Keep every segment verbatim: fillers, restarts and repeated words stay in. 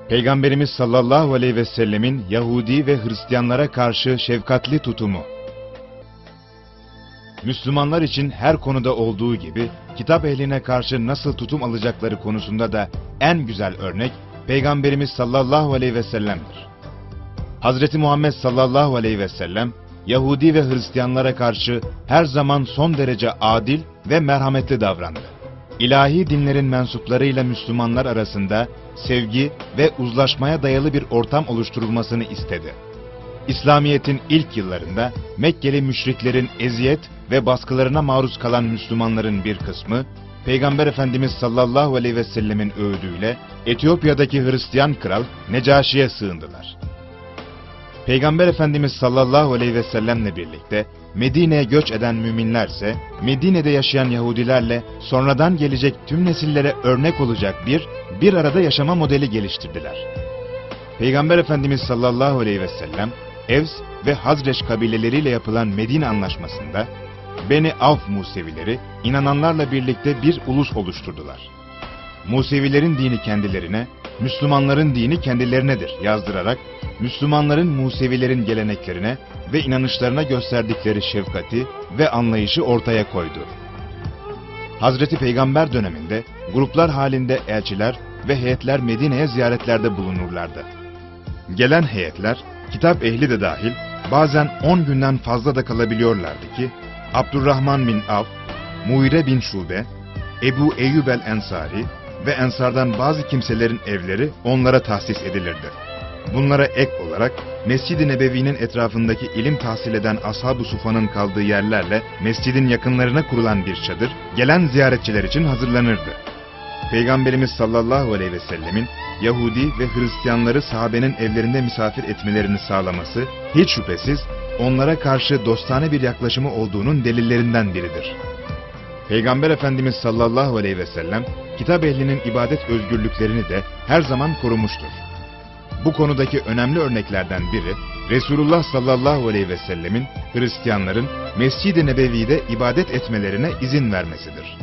Peygamberimiz sallallahu aleyhi ve sellemin Yahudi ve Hristiyanlara karşı şefkatli tutumu. Müslümanlar için her konuda olduğu gibi, kitap ehline karşı nasıl tutum alacakları konusunda da en güzel örnek, Peygamberimiz sallallahu aleyhi ve sellem'dir. Hazreti Muhammed sallallahu aleyhi ve sellem, Yahudi ve Hristiyanlara karşı her zaman son derece adil ve merhametli davrandı. İlahi dinlerin mensuplarıyla Müslümanlar arasında sevgi ve uzlaşmaya dayalı bir ortam oluşturulmasını istedi. İslamiyet'in ilk yıllarında Mekkeli müşriklerin eziyet ve baskılarına maruz kalan Müslümanların bir kısmı, Peygamber Efendimiz sallallahu aleyhi ve sellemin öğüdüyle Etiyopya'daki Hristiyan kral Necaşi'ye sığındılar. Peygamber Efendimiz sallallahu aleyhi ve sellemle birlikte Medine'ye göç eden müminlerse, Medine'de yaşayan Yahudilerle sonradan gelecek tüm nesillere örnek olacak bir, bir arada yaşama modeli geliştirdiler. Peygamber Efendimiz sallallahu aleyhi ve sellem, Evs ve Hazreç kabileleriyle yapılan Medine Anlaşması'nda, Beni Avf Musevileri, inananlarla birlikte bir ulus oluşturdular. Musevilerin dini kendilerine, Müslümanların dini kendilerinedir yazdırarak, Müslümanların Musevilerin geleneklerine ve inanışlarına gösterdikleri şefkati ve anlayışı ortaya koydu. Hazreti Peygamber döneminde gruplar halinde elçiler ve heyetler Medine'ye ziyaretlerde bulunurlardı. Gelen heyetler, kitap ehli de dahil, bazen on günden fazla da kalabiliyorlardı ki, Abdurrahman bin Avf, Muire bin Şube, Ebu Eyyub el-Ensari ve Ensardan bazı kimselerin evleri onlara tahsis edilirdi. Bunlara ek olarak Mescid-i Nebevi'nin etrafındaki ilim tahsil eden Ashab-ı Sufa'nın kaldığı yerlerle mescidin yakınlarına kurulan bir çadır gelen ziyaretçiler için hazırlanırdı. Peygamberimiz sallallahu aleyhi ve sellemin Yahudi ve Hristiyanları sahabenin evlerinde misafir etmelerini sağlaması hiç şüphesiz onlara karşı dostane bir yaklaşımı olduğunun delillerinden biridir. Peygamber Efendimiz sallallahu aleyhi ve sellem kitap ehlinin ibadet özgürlüklerini de her zaman korumuştur. Bu konudaki önemli örneklerden biri, Resulullah sallallahu aleyhi ve sellemin Hristiyanların Mescid-i Nebevi'de ibadet etmelerine izin vermesidir.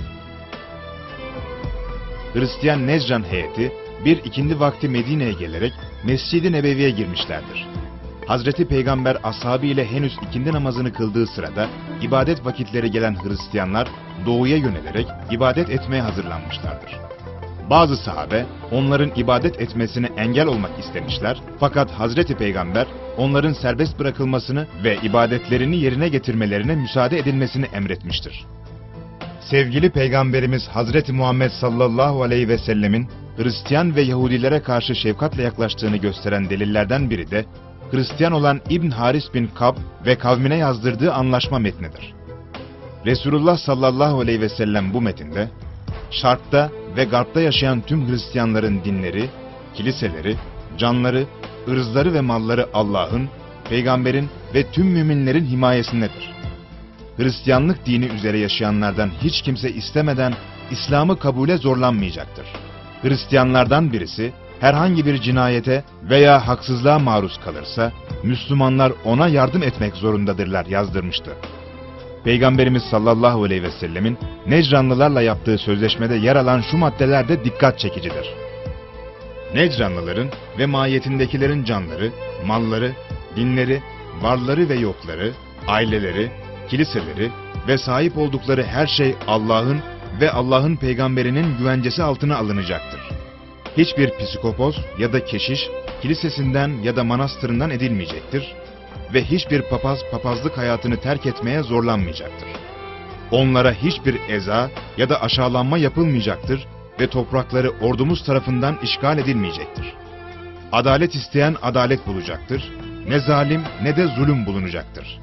Hristiyan Necran heyeti bir ikindi vakti Medine'ye gelerek Mescid-i Nebevi'ye girmişlerdir. Hazreti Peygamber ashabı ile henüz ikindi namazını kıldığı sırada ibadet vakitleri gelen Hristiyanlar doğuya yönelerek ibadet etmeye hazırlanmışlardır. Bazı sahabe onların ibadet etmesine engel olmak istemişler, fakat Hazreti Peygamber onların serbest bırakılmasını ve ibadetlerini yerine getirmelerine müsaade edilmesini emretmiştir. Sevgili Peygamberimiz Hazreti Muhammed sallallahu aleyhi ve sellemin Hristiyan ve Yahudilere karşı şefkatle yaklaştığını gösteren delillerden biri de Hristiyan olan İbn Haris bin Kab ve kavmine yazdırdığı anlaşma metnidir. Resulullah sallallahu aleyhi ve sellem bu metinde, Şark'ta ve Garp'ta yaşayan tüm Hristiyanların dinleri, kiliseleri, canları, ırzları ve malları Allah'ın, Peygamberin ve tüm müminlerin himayesindedir. Hristiyanlık dini üzere yaşayanlardan hiç kimse istemeden İslam'ı kabule zorlanmayacaktır. Hristiyanlardan birisi herhangi bir cinayete veya haksızlığa maruz kalırsa, Müslümanlar ona yardım etmek zorundadırlar yazdırmıştı. Peygamberimiz sallallahu aleyhi ve sellemin Necranlılarla yaptığı sözleşmede yer alan şu maddeler de dikkat çekicidir. Necranlıların ve mahiyetindekilerin canları, malları, dinleri, varları ve yokları, aileleri, kiliseleri ve sahip oldukları her şey Allah'ın ve Allah'ın peygamberinin güvencesi altına alınacaktır. Hiçbir psikopos ya da keşiş kilisesinden ya da manastırından edilmeyecektir ve hiçbir papaz papazlık hayatını terk etmeye zorlanmayacaktır. Onlara hiçbir eza ya da aşağılanma yapılmayacaktır ve toprakları ordumuz tarafından işgal edilmeyecektir. Adalet isteyen adalet bulacaktır, ne zalim ne de zulüm bulunacaktır.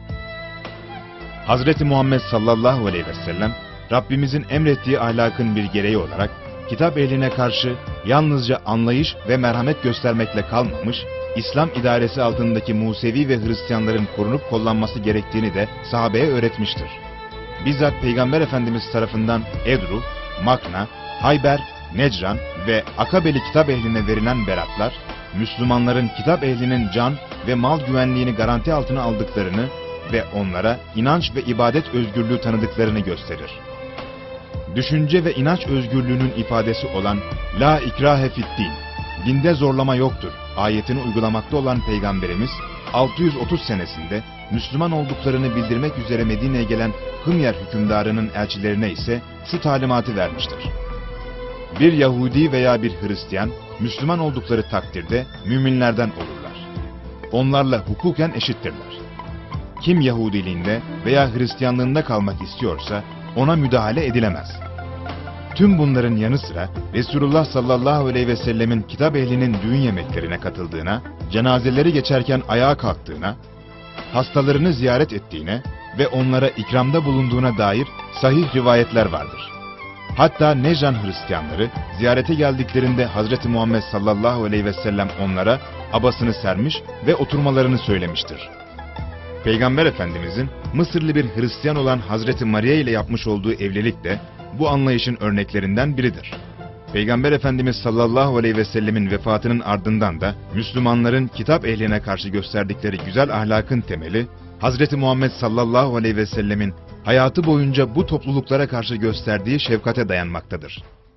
Hazreti Muhammed sallallahu aleyhi ve sellem, Rabbimizin emrettiği ahlakın bir gereği olarak, kitap ehline karşı yalnızca anlayış ve merhamet göstermekle kalmamış, İslam idaresi altındaki Musevi ve Hristiyanların korunup kollanması gerektiğini de sahabeye öğretmiştir. Bizzat Peygamber Efendimiz tarafından Edru, Makna, Hayber, Necran ve Akabeli kitap ehline verilen beratlar, Müslümanların kitap ehlinin can ve mal güvenliğini garanti altına aldıklarını ve onlara inanç ve ibadet özgürlüğü tanıdıklarını gösterir. Düşünce ve inanç özgürlüğünün ifadesi olan La ikrahe fiddin, dinde zorlama yoktur ayetini uygulamakta olan Peygamberimiz, altı yüz otuz senesinde Müslüman olduklarını bildirmek üzere Medine'ye gelen Hımyar hükümdarının elçilerine ise şu talimatı vermiştir. Bir Yahudi veya bir Hristiyan, Müslüman oldukları takdirde müminlerden olurlar. Onlarla hukuken eşittirler. Kim Yahudiliğinde veya Hristiyanlığında kalmak istiyorsa ona müdahale edilemez. Tüm bunların yanı sıra Resulullah sallallahu aleyhi ve sellemin kitap ehlinin düğün yemeklerine katıldığına, cenazeleri geçerken ayağa kalktığına, hastalarını ziyaret ettiğine ve onlara ikramda bulunduğuna dair sahih rivayetler vardır. Hatta Nejran Hristiyanları ziyarete geldiklerinde Hazreti Muhammed sallallahu aleyhi ve sellem onlara abasını sermiş ve oturmalarını söylemiştir. Peygamber Efendimizin Mısırlı bir Hristiyan olan Hazreti Maria ile yapmış olduğu evlilik de bu anlayışın örneklerinden biridir. Peygamber Efendimiz sallallahu aleyhi ve sellemin vefatının ardından da Müslümanların kitap ehline karşı gösterdikleri güzel ahlakın temeli, Hazreti Muhammed sallallahu aleyhi ve sellemin hayatı boyunca bu topluluklara karşı gösterdiği şefkate dayanmaktadır.